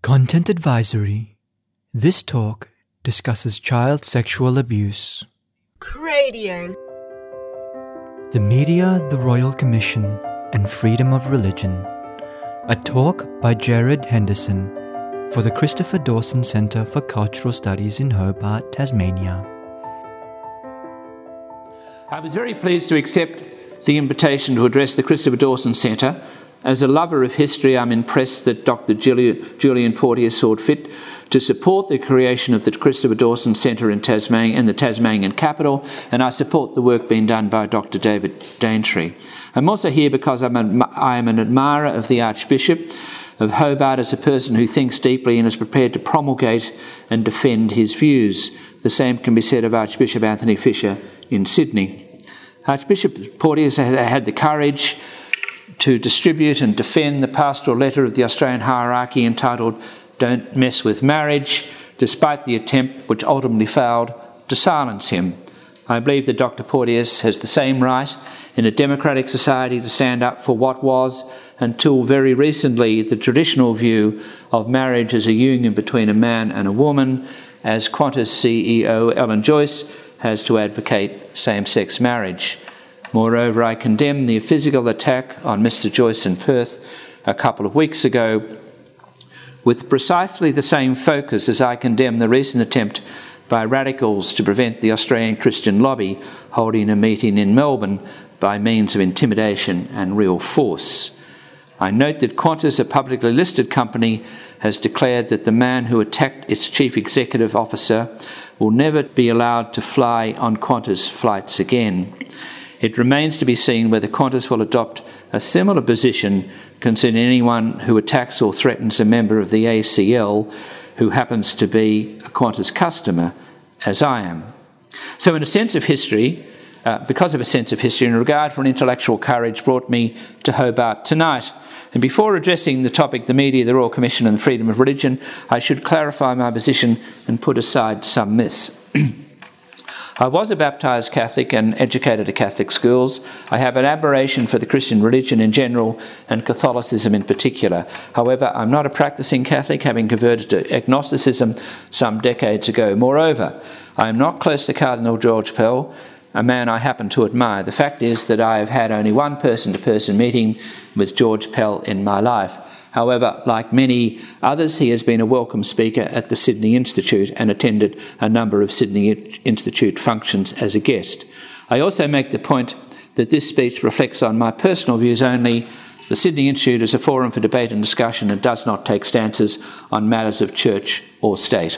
Content Advisory. This talk discusses child sexual abuse. Cradio. The Media, the Royal Commission, and Freedom of Religion. A talk by Jared Henderson for the Christopher Dawson Centre for Cultural Studies in Hobart, Tasmania. I was very pleased to accept the invitation to address the Christopher Dawson Centre. As a lover of history, I'm impressed that Dr. Julian Porteous saw fit to support the creation of the Christopher Dawson Centre in Tasmania and the Tasmanian capital, and I support the work being done by Dr. David Daintree. I'm also here because I am an admirer of the Archbishop of Hobart as a person who thinks deeply and is prepared to promulgate and defend his views. The same can be said of Archbishop Anthony Fisher in Sydney. Archbishop Porteous had the courage to distribute and defend the pastoral letter of the Australian hierarchy entitled Don't Mess with Marriage, despite the attempt, which ultimately failed, to silence him. I believe that Dr. Porteous has the same right in a democratic society to stand up for what was, until very recently, the traditional view of marriage as a union between a man and a woman, as Qantas CEO Ellen Joyce has to advocate same-sex marriage. Moreover, I condemn the physical attack on Mr. Joyce in Perth a couple of weeks ago with precisely the same focus as I condemn the recent attempt by radicals to prevent the Australian Christian Lobby holding a meeting in Melbourne by means of intimidation and real force. I note that Qantas, a publicly listed company, has declared that the man who attacked its chief executive officer will never be allowed to fly on Qantas flights again. It remains to be seen whether Qantas will adopt a similar position concerning anyone who attacks or threatens a member of the ACL who happens to be a Qantas customer, as I am. So in a sense of history, because of a sense of history and regard for an intellectual courage brought me to Hobart tonight. And before addressing the topic, the media, the Royal Commission and freedom of religion, I should clarify my position and put aside some myths. I was a baptised Catholic and educated at Catholic schools. I have an admiration for the Christian religion in general and Catholicism in particular. However, I'm not a practising Catholic, having converted to agnosticism some decades ago. Moreover, I am not close to Cardinal George Pell, a man I happen to admire. The fact is that I have had only one person-to-person meeting with George Pell in my life. However, like many others, he has been a welcome speaker at the Sydney Institute and attended a number of Sydney Institute functions as a guest. I also make the point that this speech reflects on my personal views only. The Sydney Institute is a forum for debate and discussion and does not take stances on matters of church or state.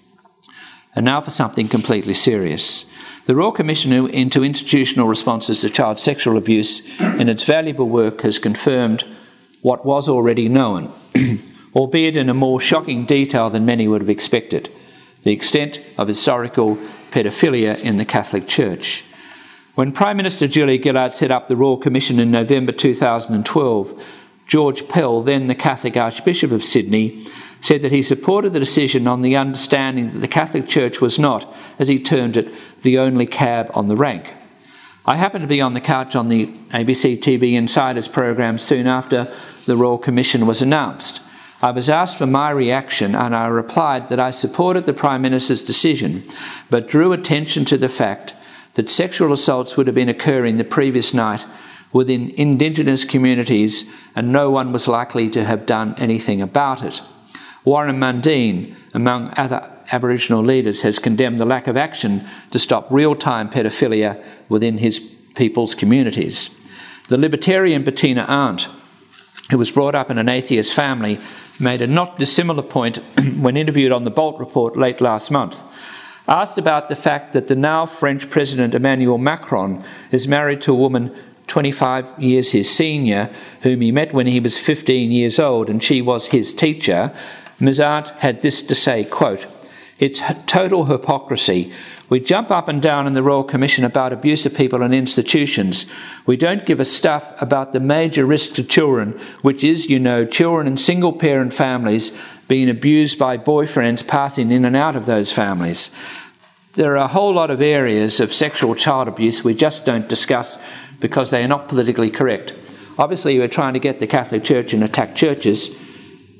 And now for something completely serious. The Royal Commission into Institutional Responses to Child Sexual Abuse in its valuable work has confirmed what was already known, albeit in a more shocking detail than many would have expected, the extent of historical paedophilia in the Catholic Church. When Prime Minister Julia Gillard set up the Royal Commission in November 2012, George Pell, then the Catholic Archbishop of Sydney, said that he supported the decision on the understanding that the Catholic Church was not, as he termed it, the only cab on the rank. I happened to be on the couch on the ABC TV Insiders program soon after the Royal Commission was announced. I was asked for my reaction and I replied that I supported the Prime Minister's decision, but drew attention to the fact that sexual assaults would have been occurring the previous night within Indigenous communities and no one was likely to have done anything about it. Warren Mundine, among other Aboriginal leaders, has condemned the lack of action to stop real-time paedophilia within his people's communities. The libertarian Bettina Arndt, who was brought up in an atheist family, made a not dissimilar point when interviewed on the Bolt Report late last month. Asked about the fact that the now French President Emmanuel Macron is married to a woman 25 years his senior, whom he met when he was 15 years old and she was his teacher, Ms. Arndt had this to say, quote, "It's total hypocrisy. We jump up and down in the Royal Commission about abuse of people and institutions. We don't give a stuff about the major risk to children, which is, children in single-parent families being abused by boyfriends passing in and out of those families. There are a whole lot of areas of sexual child abuse we just don't discuss because they are not politically correct." Obviously, we're trying to get the Catholic Church and attack churches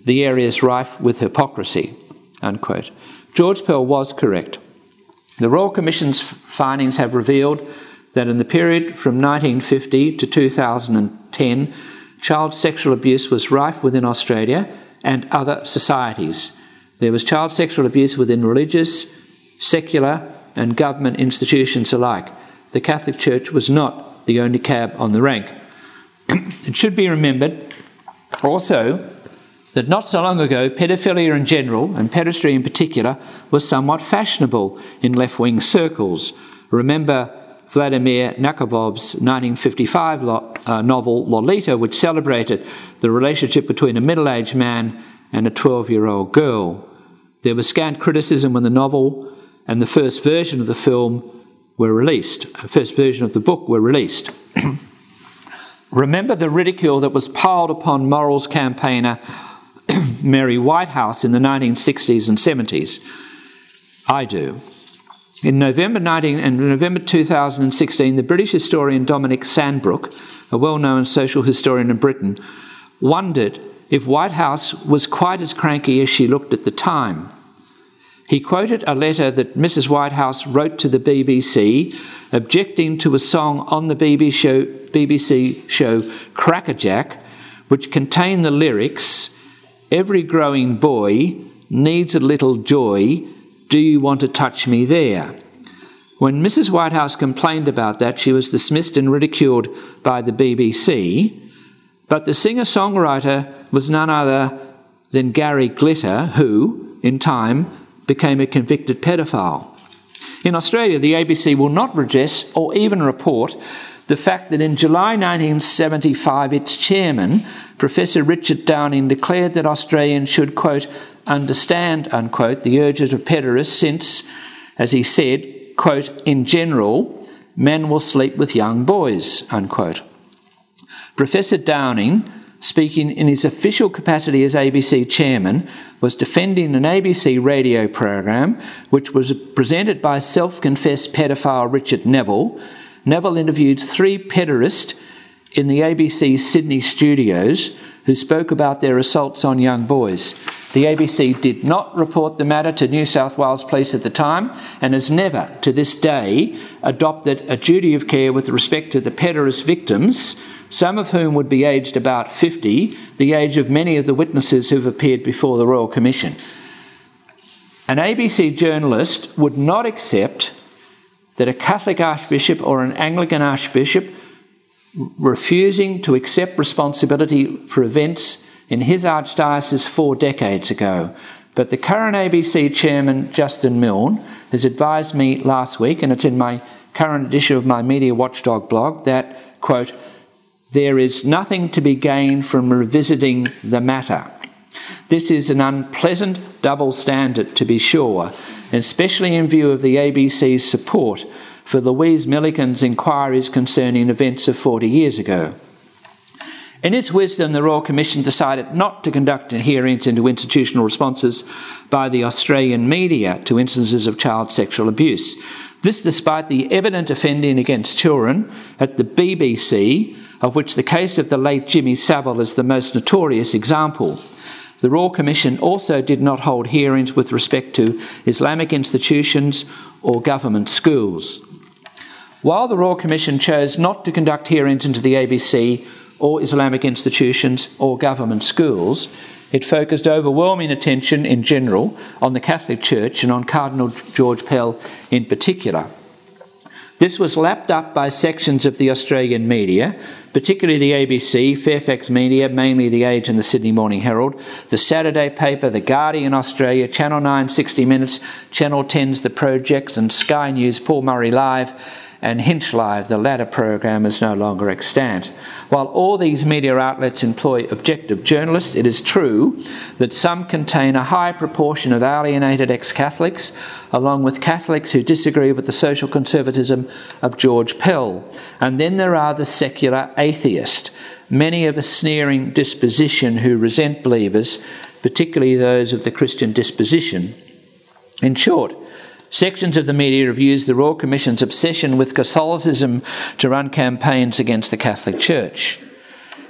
the area is rife with hypocrisy," unquote. George Pell was correct. The Royal Commission's findings have revealed that in the period from 1950 to 2010, child sexual abuse was rife within Australia and other societies. There was child sexual abuse within religious, secular and government institutions alike. The Catholic Church was not the only cab on the rank. It should be remembered also that not so long ago, paedophilia in general, and pederasty in particular, was somewhat fashionable in left-wing circles. Remember Vladimir Nabokov's 1955 novel Lolita, which celebrated the relationship between a middle-aged man and a 12-year-old girl. There was scant criticism when the novel and the first version of the film were released, first version of the book were released. Remember the ridicule that was piled upon morals campaigner Mary Whitehouse in the 1960s and 70s? I do. In November 2016, the British historian Dominic Sandbrook, a well-known social historian in Britain, wondered if Whitehouse was quite as cranky as she looked at the time. He quoted a letter that Mrs. Whitehouse wrote to the BBC objecting to a song on the BBC show Crackerjack, which contained the lyrics, "Every growing boy needs a little joy, do you want to touch me there?" When Mrs. Whitehouse complained about that, she was dismissed and ridiculed by the BBC, but the singer-songwriter was none other than Gary Glitter, who, in time, became a convicted pedophile. In Australia, the ABC will not redress or even report the fact that in July 1975, its chairman, Professor Richard Downing, declared that Australians should, quote, understand, unquote, the urges of pederasts since, as he said, quote, in general, men will sleep with young boys, unquote. Professor Downing, speaking in his official capacity as ABC chairman, was defending an ABC radio program which was presented by self-confessed pedophile Richard Neville. Neville interviewed 3 pederasts in the ABC Sydney studios who spoke about their assaults on young boys. The ABC did not report the matter to New South Wales Police at the time and has never, to this day, adopted a duty of care with respect to the pederast victims, some of whom would be aged about 50, the age of many of the witnesses who've appeared before the Royal Commission. An ABC journalist would not accept that a Catholic archbishop or an Anglican archbishop refusing to accept responsibility for events in his archdiocese 4 decades ago. But the current ABC chairman, Justin Milne, has advised me last week, and it's in my current edition of my Media Watchdog blog, that, quote, there is nothing to be gained from revisiting the matter. This is an unpleasant double standard, to be sure, especially in view of the ABC's support for Louise Millican's inquiries concerning events of 40 years ago. In its wisdom, the Royal Commission decided not to conduct hearings into institutional responses by the Australian media to instances of child sexual abuse. This despite the evident offending against children at the BBC, of which the case of the late Jimmy Savile is the most notorious example. The Royal Commission also did not hold hearings with respect to Islamic institutions or government schools. While the Royal Commission chose not to conduct hearings into the ABC or Islamic institutions or government schools, it focused overwhelming attention in general on the Catholic Church and on Cardinal George Pell in particular. This was lapped up by sections of the Australian media, particularly the ABC, Fairfax Media, mainly The Age and the Sydney Morning Herald, the Saturday paper, The Guardian Australia, Channel 9 60 Minutes, Channel 10's The Project, and Sky News Paul Murray Live, and Hinch Live, the latter program, is no longer extant. While all these media outlets employ objective journalists, it is true that some contain a high proportion of alienated ex-Catholics, along with Catholics who disagree with the social conservatism of George Pell. And then there are the secular atheists, many of a sneering disposition who resent believers, particularly those of the Christian disposition. In short, sections of the media have used the Royal Commission's obsession with Catholicism to run campaigns against the Catholic Church.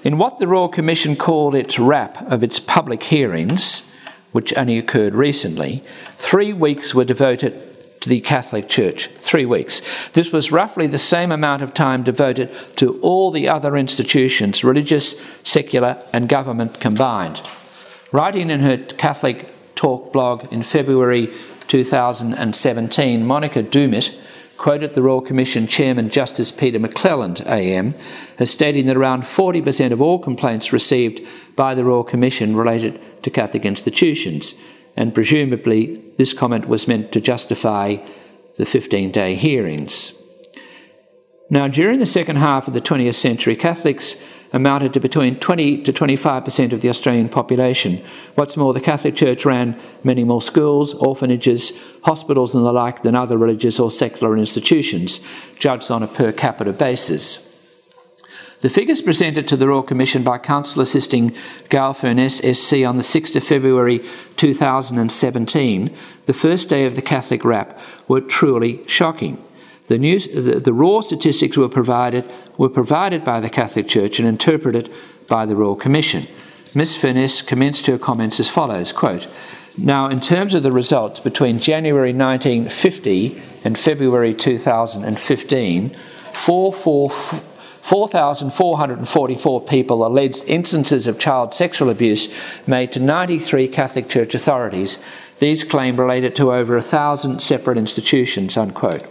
In what the Royal Commission called its wrap of its public hearings, which only occurred recently, 3 weeks were devoted to the Catholic Church. 3 weeks. This was roughly the same amount of time devoted to all the other institutions, religious, secular and government combined. Writing in her Catholic Talk blog in February 2017, Monica Dumit quoted the Royal Commission Chairman Justice Peter McClelland AM as stating that around 40% of all complaints received by the Royal Commission related to Catholic institutions, and presumably this comment was meant to justify the 15-day hearings. Now, during the second half of the 20th century, Catholics amounted to between 20 to 25% of the Australian population. What's more, the Catholic Church ran many more schools, orphanages, hospitals and the like than other religious or secular institutions, judged on a per capita basis. The figures presented to the Royal Commission by Counsel Assisting Gail Furness SC on the 6th of February 2017, the first day of the Catholic Wrap, were truly shocking. The raw statistics were provided by the Catholic Church and interpreted by the Royal Commission. Ms Furness commenced her comments as follows, quote, "Now, in terms of the results, between January 1950 and February 2015, 4,444 people alleged instances of child sexual abuse made to 93 Catholic Church authorities. These claims related to over 1,000 separate institutions," unquote.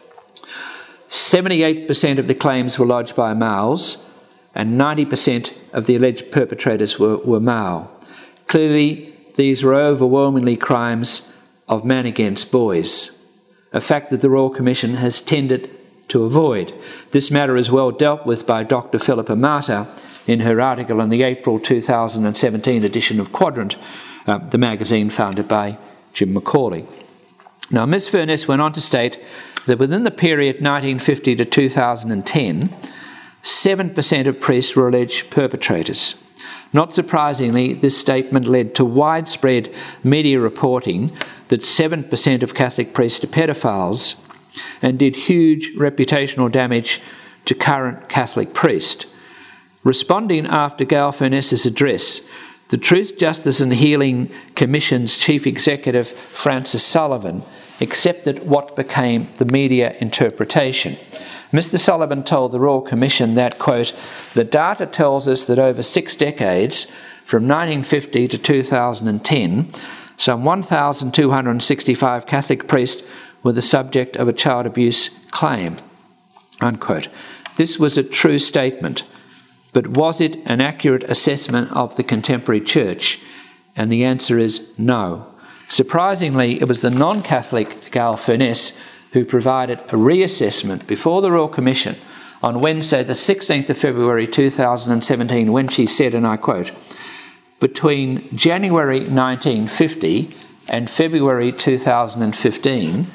78% of the claims were lodged by males, and 90% of the alleged perpetrators were male. Clearly, these were overwhelmingly crimes of men against boys, a fact that the Royal Commission has tended to avoid. This matter is well dealt with by Dr. Philippa Marta in her article in the April 2017 edition of Quadrant, the magazine founded by Jim McCauley. Now, Ms Furness went on to state that within the period 1950 to 2010, 7% of priests were alleged perpetrators. Not surprisingly, this statement led to widespread media reporting that 7% of Catholic priests are pedophiles and did huge reputational damage to current Catholic priests. Responding after Gail Furness's address, the Truth, Justice and Healing Commission's Chief Executive, Francis Sullivan, accepted what became the media interpretation. Mr. Sullivan told the Royal Commission that, quote, "The data tells us that over 6 decades, from 1950 to 2010, some 1,265 Catholic priests were the subject of a child abuse claim," unquote. This was a true statement, but was it an accurate assessment of the contemporary church? And the answer is no. Surprisingly, it was the non-Catholic Gail Furness who provided a reassessment before the Royal Commission on Wednesday, the 16th of February 2017, when she said, and I quote, "Between January 1950 and February 2015,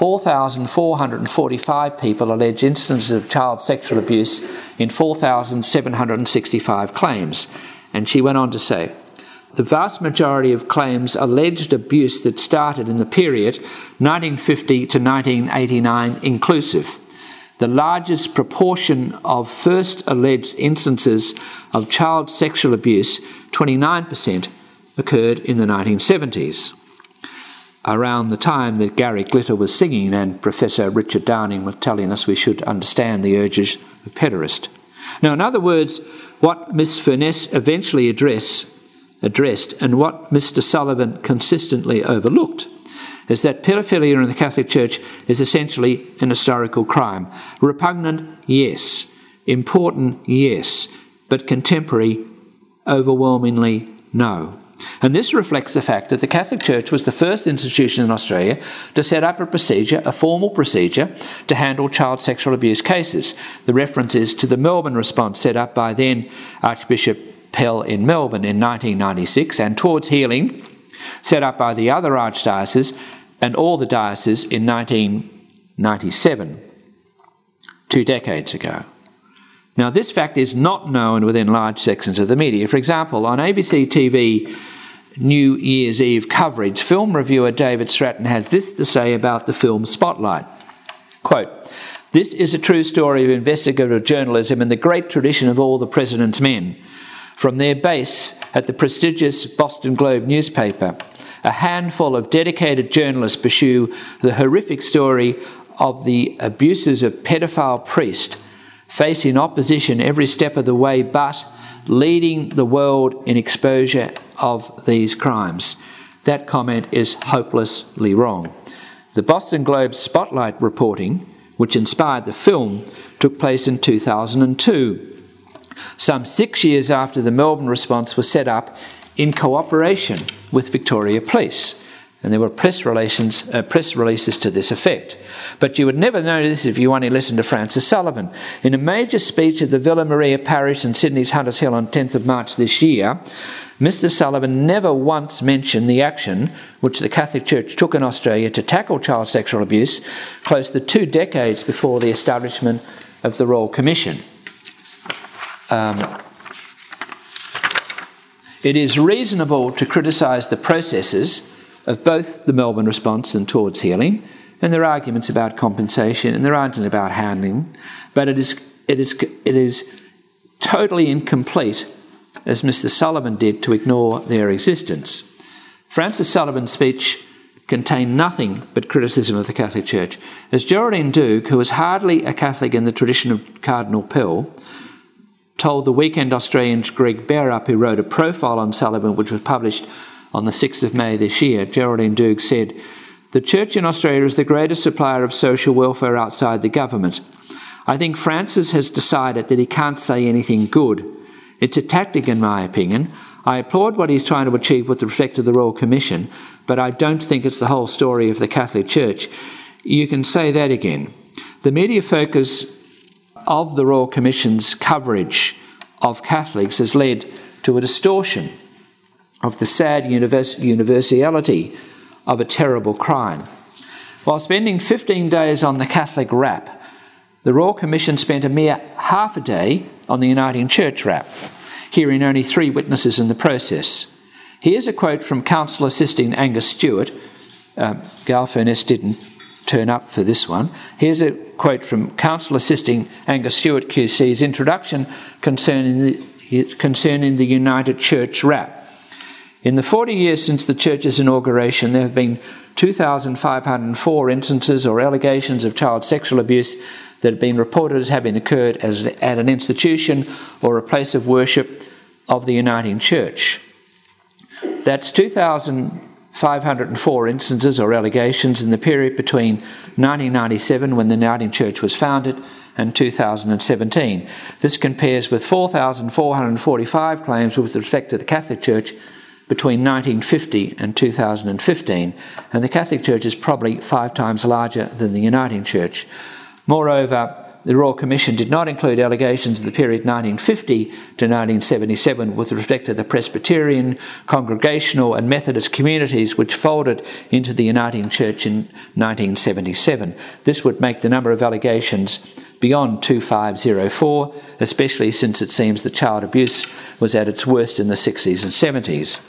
4,445 people alleged instances of child sexual abuse in 4,765 claims." And she went on to say, "The vast majority of claims alleged abuse that started in the period 1950 to 1989 inclusive. The largest proportion of first alleged instances of child sexual abuse, 29%, occurred in the 1970s. Around the time that Gary Glitter was singing and Professor Richard Downing was telling us we should understand the urges of pederast. Now, in other words, what Ms Furness eventually addressed and what Mr Sullivan consistently overlooked is that paedophilia in the Catholic Church is essentially an historical crime. Repugnant, yes. Important, yes. But contemporary, overwhelmingly, no. And this reflects the fact that the Catholic Church was the first institution in Australia to set up a formal procedure to handle child sexual abuse cases. The reference is to the Melbourne response set up by then Archbishop Pell in Melbourne in 1996, and Towards Healing, set up by the other archdioceses and all the dioceses in 1997, 2 decades ago. Now, this fact is not known within large sections of the media. For example, on ABC TV New Year's Eve coverage, film reviewer David Stratton has this to say about the film Spotlight. Quote, This is a true story of investigative journalism in the great tradition of all the President's Men. From their base at the prestigious Boston Globe newspaper, a handful of dedicated journalists pursue the horrific story of the abuses of pedophile priest, facing opposition every step of the way, but leading the world in exposure of these crimes. That comment is hopelessly wrong. The Boston Globe spotlight reporting, which inspired the film, took place in 2002, some 6 years after the Melbourne response was set up in cooperation with Victoria Police. And there were press releases to this effect. But you would never know this if you only listened to Francis Sullivan. In a major speech at the Villa Maria Parish in Sydney's Hunters Hill on 10th of March this year, Mr. Sullivan never once mentioned the action which the Catholic Church took in Australia to tackle child sexual abuse close to 2 decades before the establishment of the Royal Commission. It is reasonable to criticise the processes of both the Melbourne response and Towards Healing, and there are arguments about compensation and there are arguments about handling, but it is totally incomplete, as Mr. Sullivan did, to ignore their existence. Francis Sullivan's speech contained nothing but criticism of the Catholic Church. As Geraldine Doogue, who was hardly a Catholic in the tradition of Cardinal Pell, told the Weekend Australian's Greg Bearup, who wrote a profile on Sullivan which was published on the 6th of May this year, Geraldine Doogue said, "The Church in Australia is the greatest supplier of social welfare outside the government. I think Francis has decided that he can't say anything good. It's a tactic, in my opinion. I applaud what he's trying to achieve with respect to the Royal Commission, but I don't think it's the whole story of the Catholic Church." You can say that again. The media focus of the Royal Commission's coverage of Catholics has led to a distortion of the sad universality of a terrible crime. While spending 15 days on the Catholic rap, the Royal Commission spent a mere half a day on the Uniting Church rap, hearing only 3 witnesses in the process. Here's a quote from Counsel Assisting Angus Stewart. Gal Furness didn't turn up for this one. Here's a quote from Counsel Assisting Angus Stewart QC's introduction concerning the United Church rap. In the 40 years since the Church's inauguration, there have been 2,504 instances or allegations of child sexual abuse that have been reported as having occurred at an institution or a place of worship of the Uniting Church. That's 2,504 instances or allegations in the period between 1997, when the Uniting Church was founded, and 2017. This compares with 4,445 claims with respect to the Catholic Church between 1950 and 2015, and the Catholic Church is probably 5 times larger than the Uniting Church. Moreover, the Royal Commission did not include allegations of the period 1950 to 1977 with respect to the Presbyterian, Congregational and Methodist communities which folded into the Uniting Church in 1977. This would make the number of allegations beyond 2,504, especially since it seems that child abuse was at its worst in the 60s and 70s.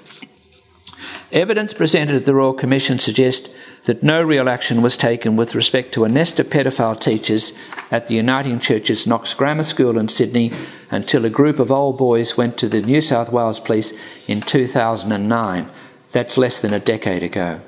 Evidence presented at the Royal Commission suggests that no real action was taken with respect to a nest of pedophile teachers at the Uniting Church's Knox Grammar School in Sydney until a group of old boys went to the New South Wales Police in 2009. That's less than a decade ago.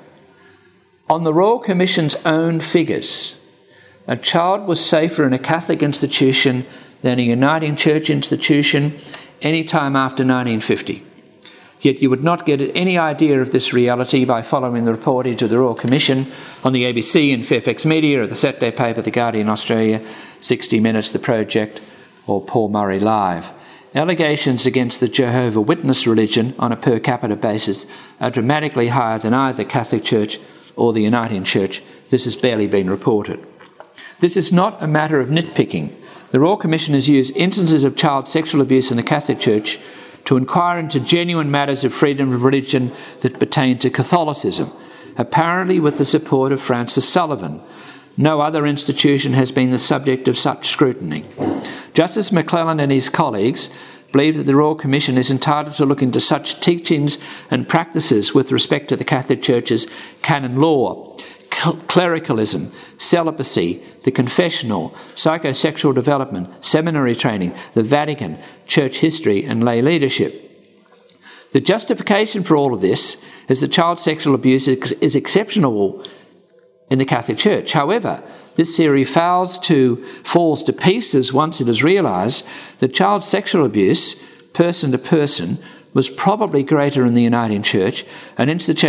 On the Royal Commission's own figures, a child was safer in a Catholic institution than a Uniting Church institution any time after 1950. Yet you would not get any idea of this reality by following the reportage of the Royal Commission on the ABC and Fairfax Media, or the Saturday paper The Guardian Australia, 60 Minutes, The Project, or Paul Murray Live. Allegations against the Jehovah's Witness religion on a per capita basis are dramatically higher than either Catholic Church or the Uniting Church. This has barely been reported. This is not a matter of nitpicking. The Royal Commission has used instances of child sexual abuse in the Catholic Church to inquire into genuine matters of freedom of religion that pertain to Catholicism, apparently with the support of Francis Sullivan. No other institution has been the subject of such scrutiny. Justice McClellan and his colleagues believe that the Royal Commission is entitled to look into such teachings and practices with respect to the Catholic Church's canon law, clericalism, celibacy, the confessional, psychosexual development, seminary training, the Vatican, church history, and lay leadership. The justification for all of this is that child sexual abuse is exceptional in the Catholic Church. However, this theory falls to pieces once it is realised that child sexual abuse, person to person, was probably greater in the Uniting Church, an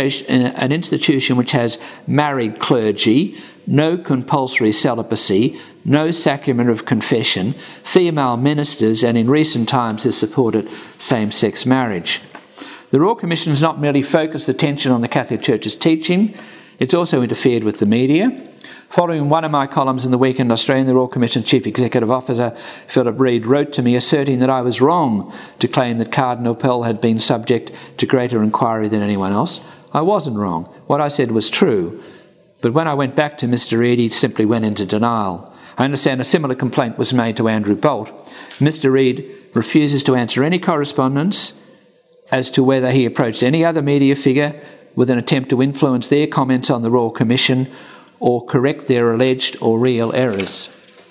institution which has married clergy, no compulsory celibacy, no sacrament of confession, female ministers, and in recent times has supported same-sex marriage. The Royal Commission has not merely focused attention on the Catholic Church's teaching, it's also interfered with the media. Following one of my columns in the Weekend Australian, the Royal Commission's Chief Executive Officer, Philip Reid, wrote to me asserting that I was wrong to claim that Cardinal Pell had been subject to greater inquiry than anyone else. I wasn't wrong. What I said was true. But when I went back to Mr. Reid, he simply went into denial. I understand a similar complaint was made to Andrew Bolt. Mr. Reid refuses to answer any correspondence as to whether he approached any other media figure with an attempt to influence their comments on the Royal Commission or correct their alleged or real errors.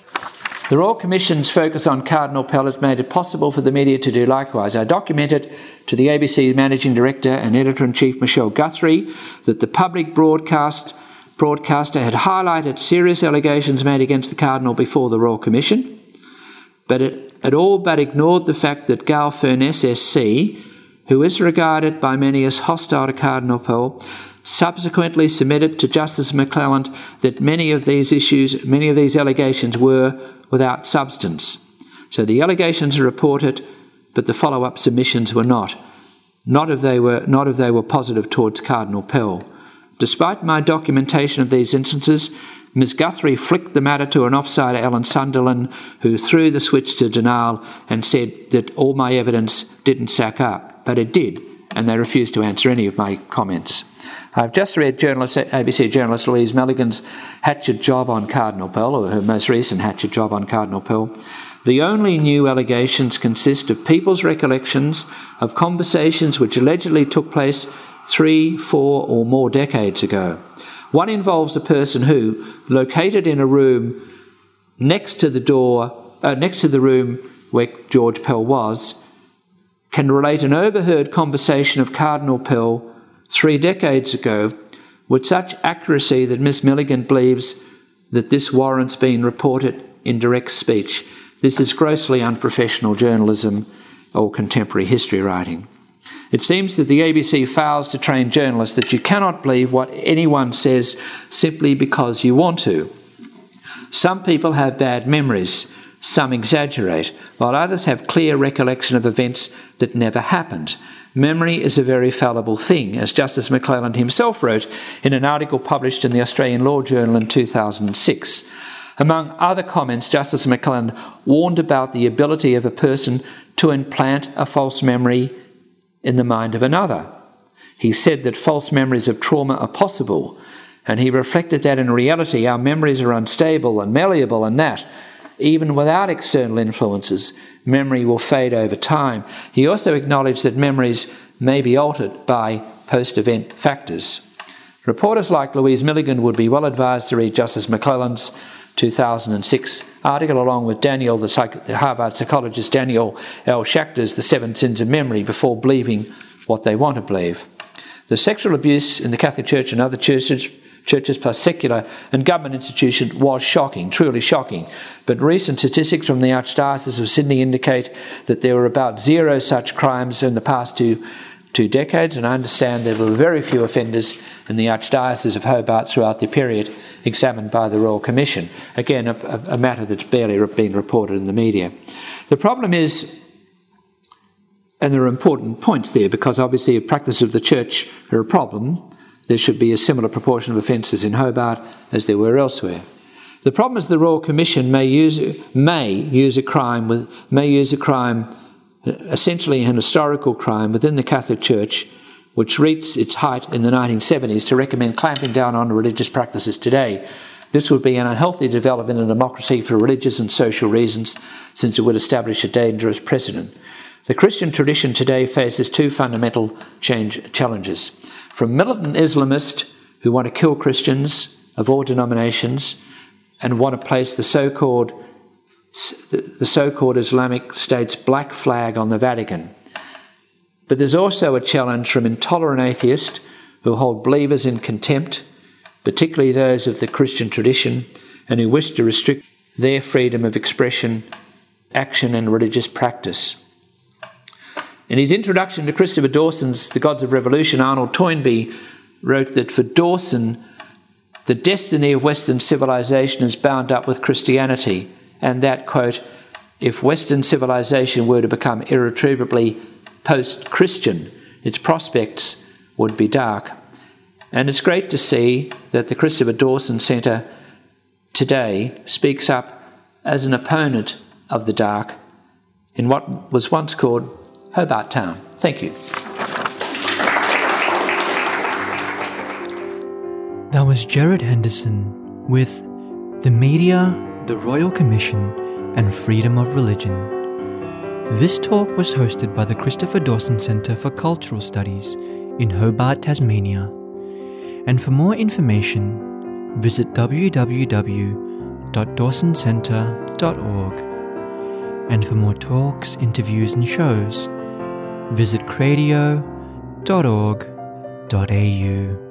The Royal Commission's focus on Cardinal Pell has made it possible for the media to do likewise. I documented to the ABC Managing Director and Editor-in-Chief Michelle Guthrie that the public broadcaster had highlighted serious allegations made against the Cardinal before the Royal Commission, but it had all but ignored the fact that Gail Furness SC, who is regarded by many as hostile to Cardinal Pell, subsequently submitted to Justice McClelland that many of these allegations were without substance. So the allegations are reported, but the follow-up submissions were not. Not if they were positive towards Cardinal Pell. Despite my documentation of these instances, Ms. Guthrie flicked the matter to an offsider, Ellen Sunderland, who threw the switch to denial and said that all my evidence didn't stack up. But it did, and they refused to answer any of my comments. I've just read ABC journalist Louise Milligan's hatchet job on Cardinal Pell, or her most recent hatchet job on Cardinal Pell. The only new allegations consist of people's recollections of conversations which allegedly took place 3, 4 or more decades ago. One involves a person who, located in a room next to the room where George Pell was, can relate an overheard conversation of Cardinal Pell 3 decades ago with such accuracy that Miss Milligan believes that this warrants being reported in direct speech. This is grossly unprofessional journalism or contemporary history writing. It seems that the ABC fails to train journalists that you cannot believe what anyone says simply because you want to. Some people have bad memories. Some exaggerate, while others have clear recollection of events that never happened. Memory is a very fallible thing, as Justice McClelland himself wrote in an article published in the Australian Law Journal in 2006. Among other comments, Justice McClelland warned about the ability of a person to implant a false memory in the mind of another. He said that false memories of trauma are possible, and he reflected that in reality our memories are unstable and malleable, and that even without external influences, memory will fade over time. He also acknowledged that memories may be altered by post-event factors. Reporters like Louise Milligan would be well advised to read Justice McClelland's 2006 article, along with the Harvard psychologist Daniel L. Schachter's The 7 Sins of Memory, before believing what they want to believe. The sexual abuse in the Catholic Church and other churches plus secular and government institutions was shocking, truly shocking. But recent statistics from the Archdiocese of Sydney indicate that there were about 0 such crimes in the past two decades, and I understand there were very few offenders in the Archdiocese of Hobart throughout the period examined by the Royal Commission. Again, a matter that's barely been reported in the media. The problem is, and there are important points there, because obviously if practice of the Church are a problem, there should be a similar proportion of offences in Hobart as there were elsewhere. The problem is the Royal Commission may use a crime, essentially an historical crime within the Catholic Church, which reached its height in the 1970s, to recommend clamping down on religious practices today. This would be an unhealthy development in democracy for religious and social reasons, since it would establish a dangerous precedent. The Christian tradition today faces 2 fundamental challenges. From militant Islamists who want to kill Christians of all denominations and want to place the so-called Islamic State's black flag on the Vatican. But there's also a challenge from intolerant atheists who hold believers in contempt, particularly those of the Christian tradition, and who wish to restrict their freedom of expression, action and religious practice. In his introduction to Christopher Dawson's The Gods of Revolution, Arnold Toynbee wrote that for Dawson, the destiny of Western civilization is bound up with Christianity, and that, quote, if Western civilization were to become irretrievably post-Christian, its prospects would be dark. And it's great to see that the Christopher Dawson Centre today speaks up as an opponent of the dark in what was once called Hobart Town. Thank you. That was Gerard Henderson with The Media, the Royal Commission and Freedom of Religion. This talk was hosted by the Christopher Dawson Centre for Cultural Studies in Hobart, Tasmania. And for more information, visit www.dawsoncentre.org. And for more talks, interviews and shows, visit cradio.org.au.